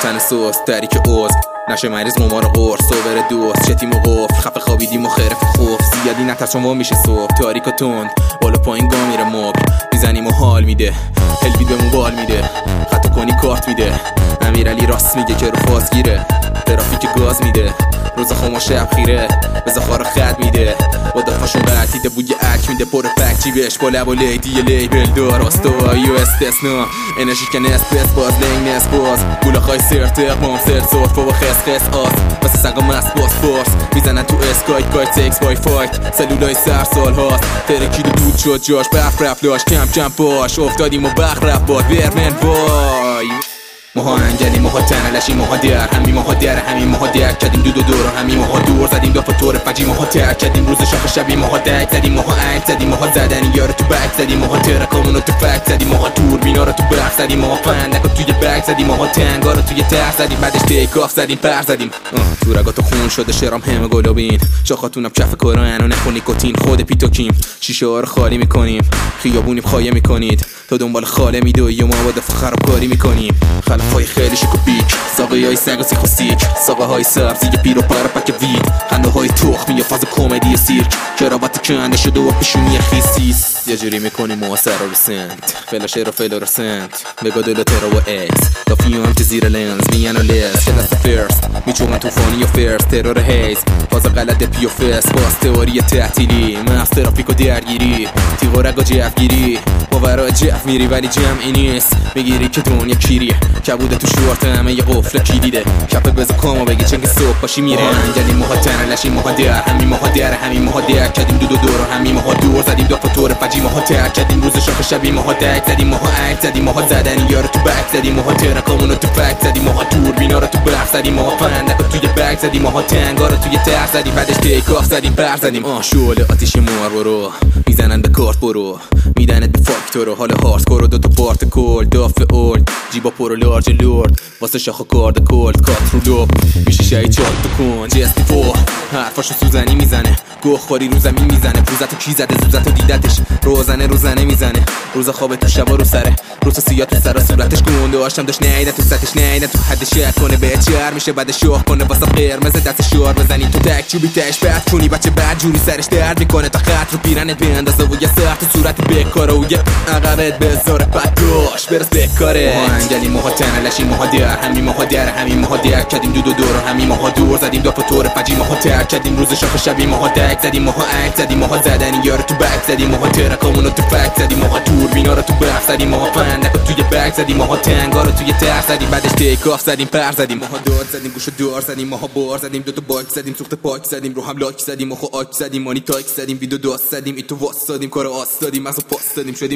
تن سوز تریک اوز نشه مریض ممار قرص صبر دوست شتیم و قفل خفه خوابیدیم و خرف خوف زیادی نترسم و میشه صبح تاریک و تند بالا پایین گا میره مبل میزنیم و حال میده هلوید به موبال میده خطا کنی کارت میده امیرعلی راست میگه که رو فاز گیره ترافیک گاز میده روز خم و شب خیره بزا خارا خط میده با دفاشون قطیده بوی اک میده پر پک جیبش با لب و لیدی لیبل دار آستوایی و استثنا انرژی که نسپس باز لنگ نس باز گولاخای سرتق مام سرت صرف و خس آس واسه سقا مست باز فورس میزنن تو اسکایت گایت سکس بای فایت سلولای سر سال هاست ترکید و دود شد جاش برف رفت لاش کم کم باش افتادیم و بخ رفت باد برمن وای ماها انگلی ماها تنلشی ماها در همین ماها در همین ماها در کردیم دو دور همین ماها دور زدیم دو فطور فجی ماها ترک کردیم روز شاخ شبی ماها دک زدیم ماها عین زدیم ماها زدن یارو تو بک زدیم ماها ترکامونو تو فک زدیم ماها تور بینا رو تو برق زدیم ماها فندک رو توی بک زدیم ماها تنگا رو توی تر زدیم بعدش تیک آف زدیم پر زدیم تو رگاتو خون شده شرام همه گلابین شاخاتونم کف کارن و نخون نیکوتین خود پیتوکیم شیشه ها رو خالی میکنیم خیابونیم خایه میکنید تا دنبال خاله میدوی و ما با دفع خرابکاری میکنیم خلفای خیلی شیک و پیک ساقه های سگ و سیخ و سیک ساقه های سبزی پیر و پر پک وید خنده های تخمی یا فاز کمدی سیرک کراوات کنده شده و پیشونی خیسیس یه جوری میکنیم مواسر رو سنت فلاشر و فلورسنت بگا دلوتر و ایکس تا فیوم که زیر لنز میان و لز که دست فرست میچوغن توفانی و فرست ترور هیز فاز غلط پی و فس باز تئوری تعطیلی مغز ترافیک و درگیری تیغ و رگا جفگیری باورا جف میری ولی جمعی نیست میگیری که دنیا کیریه کبوده تو شورت همه یه قفل کلیده کپه بزا کامو بگی چنگ صبح باشی میره انگلی ماها تنلشی ماها در همین ماها در همین ماها در کردیم دو دور همین ماها دور زدیم دو فطور فجی ماها ترک کردیم روز شاخ شبی ماها دک زدیم ماها عک زدیم ماها زدن یارو تو بک زدیم ماها ترکامونو تو فک زدیم ماها تور بینا رو تو برق زدیم ماها فندک رو توی بک زدیم ماها تنگا رو توی تر زدیم بعدش تیک آف زدیم پر زدیم شعله آتیش مار برو میزنن به کارت برو میدنت به فاکتور حال هاردکور و دو تا پارت کل دافع اولد جیبا پرو لارج لورد واسه شاخ و کارد کلد کات رو لب میشه شایی چات بکن جستی فو حرفاشو سوزنی میزنه گوه خوری رو زمین میزنه پوزتو کی زده زوزتو دیدتش روزنه میزنه روز خواب تو شبا رو سره روز سیاه تو سر صورتش گونده هاشم داشت نیده تو سطش نیده تو حد شک کنه به چهر میشه بعد شوخ کنه واسه قرمز دست شوار بزنی تو تک چوبی تش بعد کنی بچه بعد جوری سرش درد میکنه تا خط رو پیرنت بیندازه و یه سر تو صورت بکاره و یه عقبت بذاره بعد دوش برس بکاره ماها انگلی ماها تنلشی ماها در همین ماها در همین ماها در کردیم دو دور همین ماها دور زدیم دو فطور فجی ماها ترک کردیم روز شاخ شبی ماها دک زدیم ماها عک زدیم ماها زدن یارو تو بک زدیم ماها ترکامونو تو فک زدیم ماها تور بینا رو تو برق زدیم ماها فندک رو توی بک زدیم ماها تنگا رو توی تر زدیم بعدش تیک آف زدیم پر زدیم ماها داد زدیم گوشو دار زدیم ماها بار زدیم دو تا بایک زدیم سوخت پاک زدیم رو هم لاک زدیم ماها آک زدیم مانی تایک زدیم ویدیو داست زدیم ای تو واسادیم کارو آستادیم مغزو پاس دادیم شدیم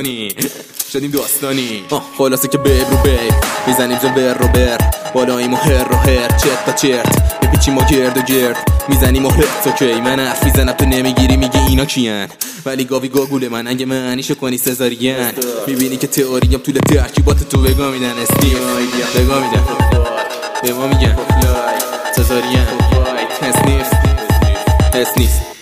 داستانی خلاصه که بیب رو بیب میزنیم زنبر رو بر بالاییم و هر رو هر چت تا چرت بپیچیم و گرد و گرد میزنیم و هرت اوکی من حرف میزنم تو نمیگیری میگی اینا کیان ولی گاوی گاگوله من انگه معنیشو کنی سزارین میبینی که تئوریم طول ترکیبات تو بگا میدن استیم بگا میدن به ما میگن سزارین هست نیست